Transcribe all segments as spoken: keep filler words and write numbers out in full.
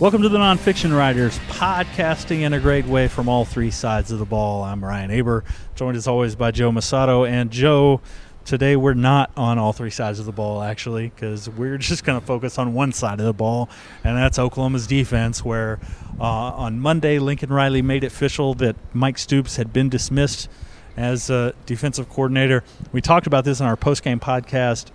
Welcome to the Nonfiction Writers, podcasting in a great way from all three sides of the ball. I'm Ryan Aber, joined as always by Joe Masato. And Joe, today we're not on all three sides of the ball, actually, because we're just going to focus on one side of the ball, and that's Oklahoma's defense, where uh, on Monday, Lincoln Riley made it official that Mike Stoops had been dismissed as uh, defensive coordinator. We talked about this in our post-game podcast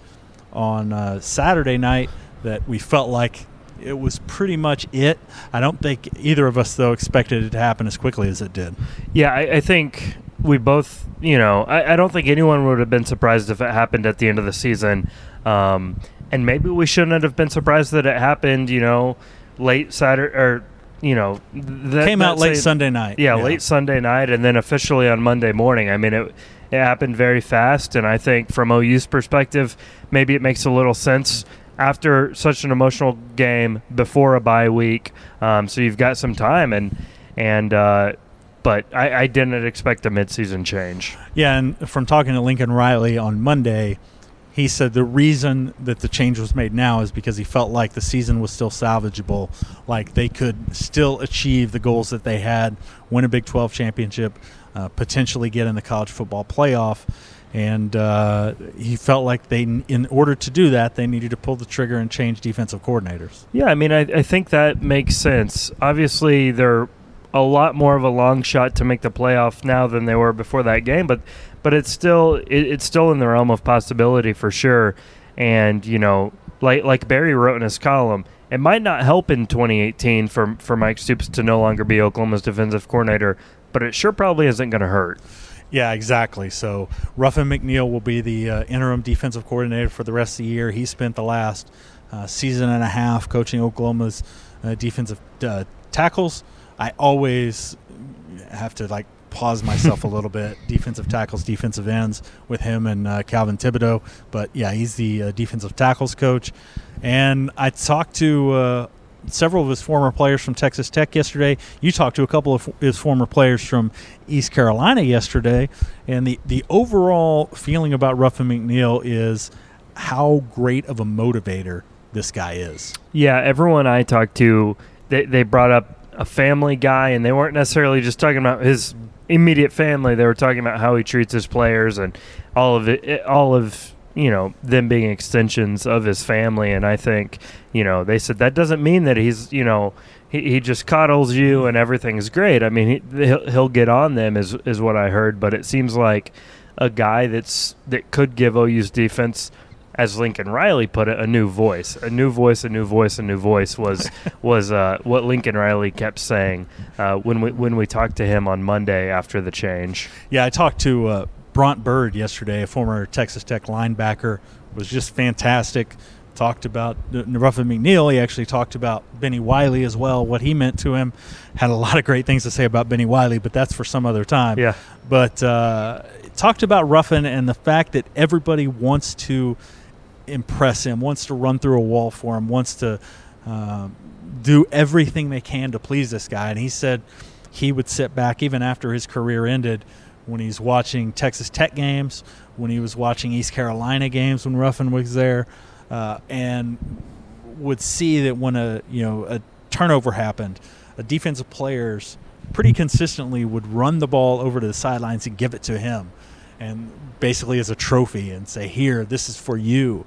on uh, Saturday night, that we felt like it was pretty much it. I don't think either of us, though, expected it to happen as quickly as it did. Yeah, I, I think we both, you know, I, I don't think anyone would have been surprised if it happened at the end of the season. Um, and maybe we shouldn't have been surprised that it happened, you know, late Saturday or, you know. That, Came out late say, Sunday night. Yeah, yeah, late Sunday night and then officially on Monday morning. I mean, it, it happened very fast. And I think from O U's perspective, maybe it makes a little sense after such an emotional game before a bye week, um, so you've got some time, and and uh, but I, I didn't expect a midseason change. Yeah, and from talking to Lincoln Riley on Monday, he said the reason that the change was made now is because he felt like the season was still salvageable, like they could still achieve the goals that they had, win a Big twelve championship, uh, potentially get in the college football playoff. And uh, he felt like they, in order to do that, they needed to pull the trigger and change defensive coordinators. Yeah, I mean, I, I think that makes sense. Obviously, they're a lot more of a long shot to make the playoff now than they were before that game, but but it's still it, it's still in the realm of possibility for sure. And you know, like like Barry wrote in his column, it might not help in twenty eighteen for for Mike Stoops to no longer be Oklahoma's defensive coordinator, but it sure probably isn't going to hurt. Yeah, exactly. So Ruffin McNeill will be the uh, interim defensive coordinator for the rest of the year. He spent the last uh, season and a half coaching Oklahoma's uh, defensive uh, tackles. I always have to like pause myself a little bit. Defensive tackles, defensive ends with him and uh, Calvin Thibodeau. But yeah, he's the uh, defensive tackles coach. And I talked to uh, several of his former players from Texas Tech yesterday. You talked to a couple of his former players from East Carolina yesterday, and the, the overall feeling about Ruffin McNeill is how great of a motivator this guy is. Yeah, everyone I talked to, they, they brought up a family guy, and they weren't necessarily just talking about his immediate family. They were talking about how he treats his players and all of it, all of you know, them being extensions of his family. And I think, you know, they said that doesn't mean that he's, you know, he, he just coddles you and everything's great. I mean, he, he'll, he'll get on them is, is what I heard, but it seems like a guy that's, that could give O U's defense, as Lincoln Riley put it, a new voice, a new voice, a new voice, a new voice was, was uh, what Lincoln Riley kept saying uh, when we, when we talked to him on Monday after the change. Yeah. I talked to, uh, Bront Bird yesterday, a former Texas Tech linebacker, was just fantastic. Talked about Ruffin McNeill. He actually talked about Benny Wiley as well, what he meant to him. Had a lot of great things to say about Benny Wiley, but that's for some other time. Yeah. But uh, talked about Ruffin and the fact that everybody wants to impress him, wants to run through a wall for him, wants to uh, do everything they can to please this guy. And he said he would sit back even after his career ended, when he's watching Texas Tech games, when he was watching East Carolina games when Ruffin was there, uh, and would see that when a you know a turnover happened, a defensive players pretty consistently would run the ball over to the sidelines and give it to him, and basically as a trophy and say, "Here, this is for you."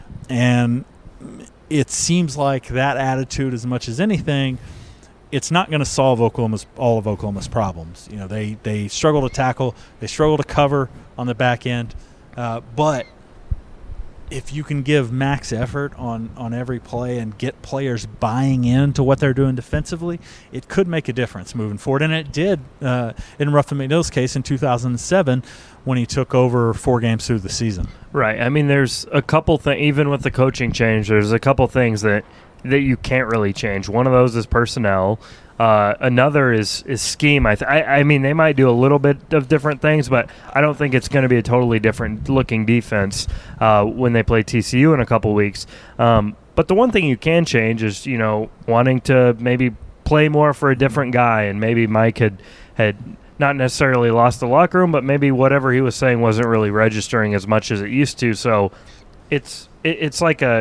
And it seems like that attitude, as much as anything, it's not going to solve Oklahoma's all of Oklahoma's problems. You know, they they struggle to tackle, they struggle to cover on the back end, uh, but if you can give max effort on, on every play and get players buying into what they're doing defensively, it could make a difference moving forward. And it did uh, in Ruffin McNeill's case in two thousand seven when he took over four games through the season. Right. I mean, there's a couple things, even with the coaching change, there's a couple things that that you can't really change. One of those is personnel. Uh, another is is scheme. I, th- I I mean, they might do a little bit of different things, but I don't think it's going to be a totally different looking defense uh, when they play T C U in a couple weeks. Um, but the one thing you can change is, you know, wanting to maybe play more for a different guy, and maybe Mike had had not necessarily lost the locker room, but maybe whatever he was saying wasn't really registering as much as it used to. So it's it, it's like a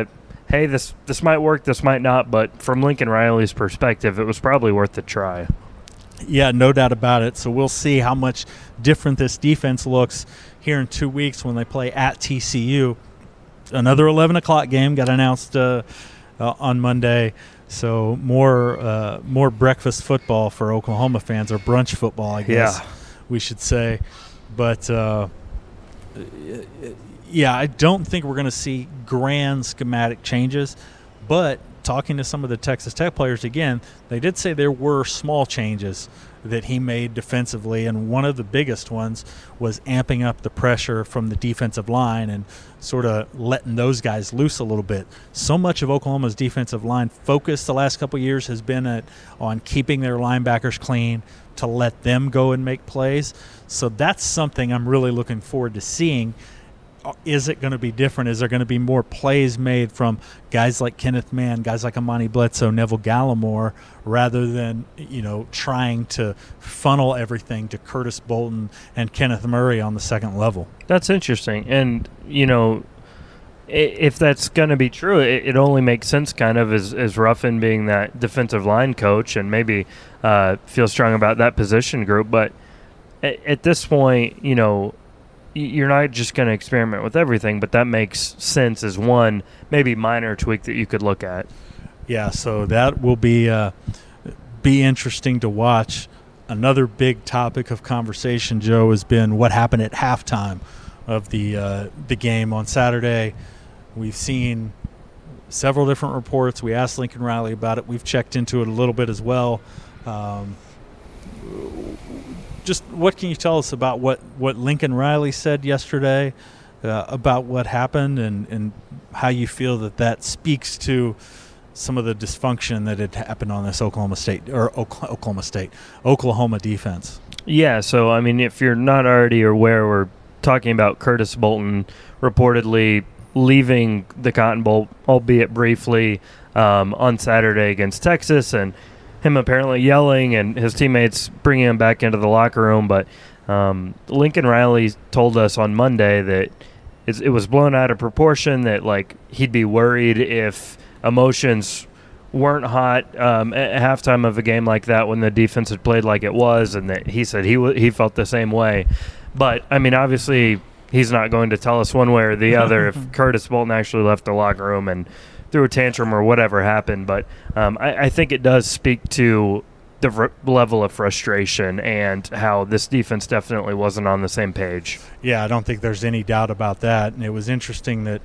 hey, this this might work, this might not, but from Lincoln Riley's perspective, it was probably worth the try. Yeah, no doubt about it. So we'll see how much different this defense looks here in two weeks when they play at T C U. Another eleven o'clock game got announced uh, uh, on Monday. So more uh, more breakfast football for Oklahoma fans, or brunch football, I guess Yeah. we should say. But, uh, yeah, I don't think we're going to see grand schematic changes. But talking to some of the Texas Tech players again, they did say there were small changes that he made defensively, and one of the biggest ones was amping up the pressure from the defensive line and sort of letting those guys loose a little bit. So much of Oklahoma's defensive line focus the last couple of years has been at, on keeping their linebackers clean, to let them go and make plays. So that's something I'm really looking forward to seeing. Is it going to be different? Is there going to be more plays made from guys like Kenneth Mann, guys like Amani Bledsoe, Neville Gallimore, rather than, you know, trying to funnel everything to Curtis Bolton and Kenneth Murray on the second level? That's interesting. And, you know, if that's going to be true, it, it only makes sense kind of as, as Ruffin being that defensive line coach and maybe uh, feel strong about that position group. But at, at this point, you know, you're not just going to experiment with everything, but that makes sense as one maybe minor tweak that you could look at. Yeah, so that will be uh, be interesting to watch. Another big topic of conversation, Joe, has been what happened at halftime of the uh, the game on Saturday. We've seen several different reports. We asked Lincoln Riley about it. We've checked into it a little bit as well. Um, just what can you tell us about what, what Lincoln Riley said yesterday uh, about what happened, and, and how you feel that that speaks to some of the dysfunction that had happened on this Oklahoma State or Oklahoma State, Oklahoma defense? Yeah, so, I mean, if you're not already aware, we're talking about Curtis Bolton reportedly leaving the Cotton Bowl, albeit briefly, um, on Saturday against Texas, and him apparently yelling and his teammates bringing him back into the locker room. But um, Lincoln Riley told us on Monday that it's, it was blown out of proportion, that, like, he'd be worried if emotions weren't hot um, at halftime of a game like that when the defense had played like it was, and that he said he w- he felt the same way. But, I mean, obviously he's not going to tell us one way or the other if Curtis Bolton actually left the locker room and threw a tantrum or whatever happened. But um, I, I think it does speak to the r- level of frustration and how this defense definitely wasn't on the same page. Yeah, I don't think there's any doubt about that. And it was interesting that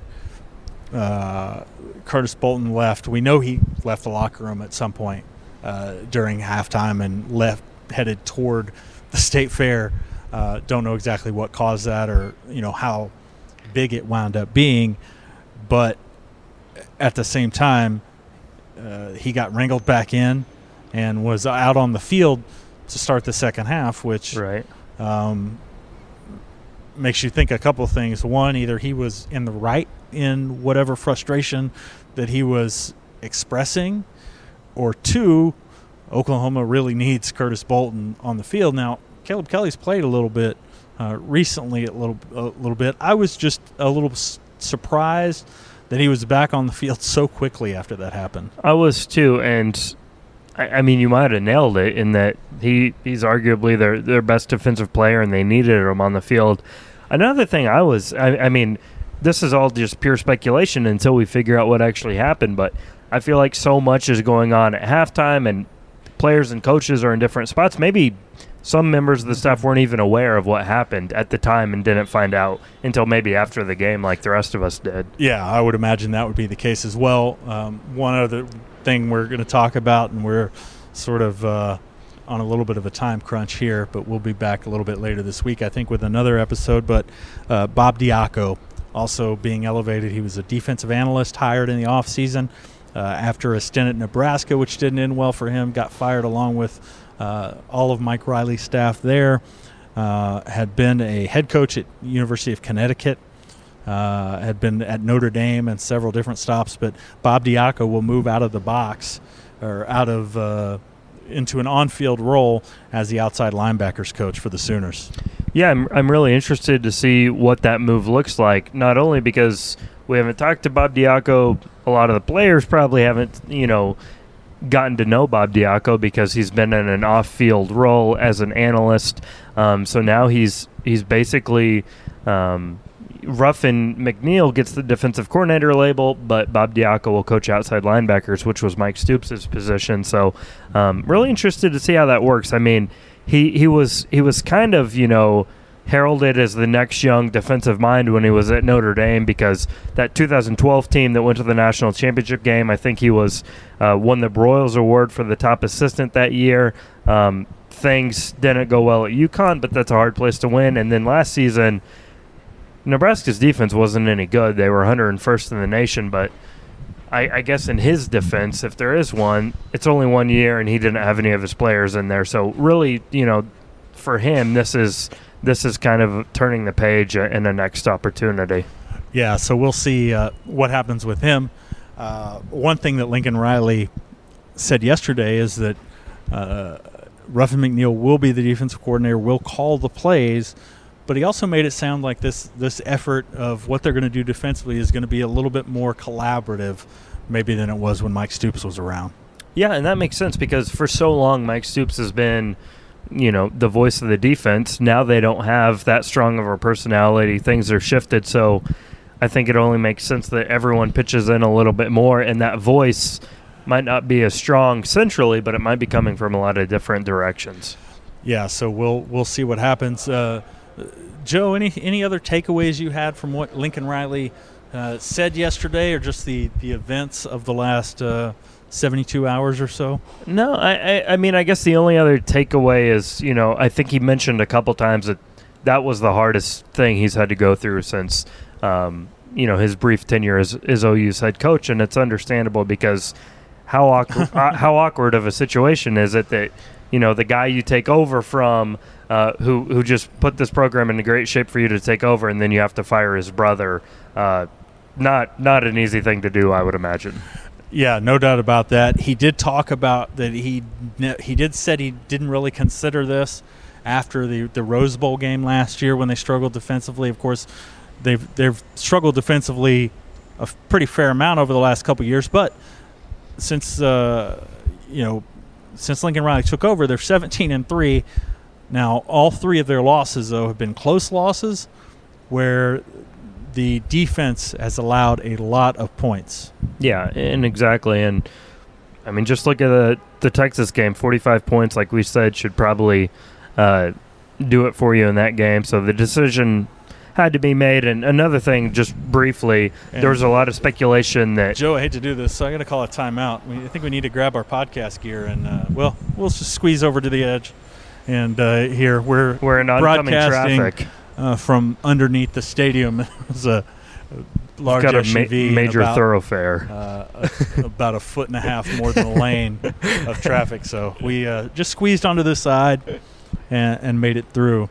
uh, Curtis Bolton left. We know he left the locker room at some point uh, during halftime and left, headed toward the State Fair. Uh, don't know exactly what caused that, or, you know, how big it wound up being. But at the same time, uh, he got wrangled back in and was out on the field to start the second half, which right. um, makes you think a couple of things. One, either he was in the right in whatever frustration that he was expressing, or two, Oklahoma really needs Curtis Bolton on the field. Now, Caleb Kelly's played a little bit uh, recently, a little a little bit. I was just a little s- surprised that he was back on the field so quickly after that happened. I was too, and I, I mean, you might have nailed it in that he, he's arguably their their best defensive player, and they needed him on the field. Another thing I was, I, I mean, this is all just pure speculation until we figure out what actually happened, but I feel like so much is going on at halftime, and players and coaches are in different spots. Maybe some members of the staff weren't even aware of what happened at the time and didn't find out until maybe after the game like the rest of us did. Yeah, I would imagine that would be the case as well. Um, one other thing we're going to talk about, and we're sort of uh, on a little bit of a time crunch here, but we'll be back a little bit later this week, I think, with another episode. But uh, Bob Diaco also being elevated. He was a defensive analyst hired in the offseason uh, after a stint at Nebraska, which didn't end well for him, got fired along with Uh, all of Mike Riley's staff there. Uh, had been a head coach at University of Connecticut, uh, had been at Notre Dame and several different stops, but Bob Diaco will move out of the box or out of uh, into an on-field role as the outside linebackers coach for the Sooners. Yeah, I'm, I'm really interested to see what that move looks like, not only because we haven't talked to Bob Diaco, a lot of the players probably haven't, you know, gotten to know Bob Diaco because he's been in an off-field role as an analyst. Um, so now he's he's basically um, Ruffin McNeill gets the defensive coordinator label, but Bob Diaco will coach outside linebackers, which was Mike Stoops' position. So um, really interested to see how that works. I mean, he he was he was kind of, you know, heralded as the next young defensive mind when he was at Notre Dame, because that two thousand twelve team that went to the national championship game, I think he was uh, won the Broyles Award for the top assistant that year. Um, things didn't go well at UConn, but that's a hard place to win. And then last season, Nebraska's defense wasn't any good. They were one hundred first in the nation, but I, I guess in his defense, if there is one, it's only one year, and he didn't have any of his players in there. So really, you know, for him, this is this is kind of turning the page in the next opportunity. Yeah, so we'll see uh, what happens with him. Uh, one thing that Lincoln Riley said yesterday is that uh, Ruffin McNeill will be the defensive coordinator, will call the plays, but he also made it sound like this this effort of what they're going to do defensively is going to be a little bit more collaborative maybe than it was when Mike Stoops was around. Yeah, and that makes sense because for so long Mike Stoops has been, you know, the voice of the defense. Now they don't have that strong of a personality. Things are shifted, so I think it only makes sense that everyone pitches in a little bit more, and that voice might not be as strong centrally, but it might be coming from a lot of different directions. Yeah, so we'll we'll see what happens. Uh, Joe, any any other takeaways you had from what Lincoln Riley uh, said yesterday, or just the, the events of the last uh, seventy-two hours or so? No, I, I I mean, I guess the only other takeaway is, you know, I think he mentioned a couple times that that was the hardest thing he's had to go through since, um, you know, his brief tenure as, as O U's head coach, and it's understandable because how awkward, uh, how awkward of a situation is it that, you know, the guy you take over from, uh, who who just put this program into great shape for you to take over, and then you have to fire his brother. Uh, not not an easy thing to do, I would imagine. Yeah, no doubt about that. He did talk about that he he did said he didn't really consider this after the, the Rose Bowl game last year when they struggled defensively. Of course, they've they've struggled defensively a pretty fair amount over the last couple of years, but since uh, you know since Lincoln Riley took over, they're seventeen and three. Now, all three of their losses though have been close losses, where the defense has allowed a lot of points. Yeah, and exactly. And, I mean, just look at the, the Texas game. forty-five points, like we said, should probably uh, do it for you in that game. So the decision had to be made. And another thing, just briefly, and there was a lot of speculation that – Joe, I hate to do this, so I'm going to call a timeout. We, I think we need to grab our podcast gear and, uh, well, we'll just squeeze over to the edge. And uh, here we're, we're in oncoming broadcasting traffic. Uh, from underneath the stadium. It was a, a large got a S U V, ma- major about, thoroughfare, uh, a, about a foot and a half more than a lane of traffic. So we uh, just squeezed onto this side and, and made it through.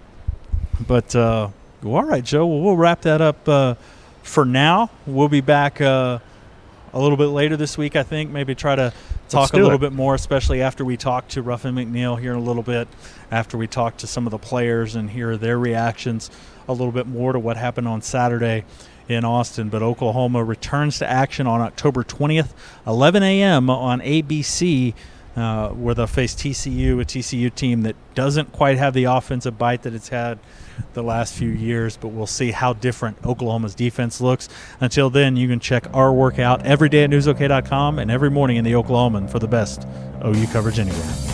But uh, well, all right, Joe. Well, we'll wrap that up uh, for now. We'll be back uh, a little bit later this week, I think. Maybe try to talk a little it. bit more, especially after we talk to Ruffin McNeill here in a little bit, after we talk to some of the players and hear their reactions a little bit more to what happened on Saturday in Austin. But Oklahoma returns to action on October twentieth, eleven a.m. on A B C, uh, where they'll face T C U, a T C U team that doesn't quite have the offensive bite that it's had the last few years, but we'll see how different Oklahoma's defense looks. Until then, you can check our workout every day at news ok dot com and every morning in the Oklahoman for the best O U coverage anywhere.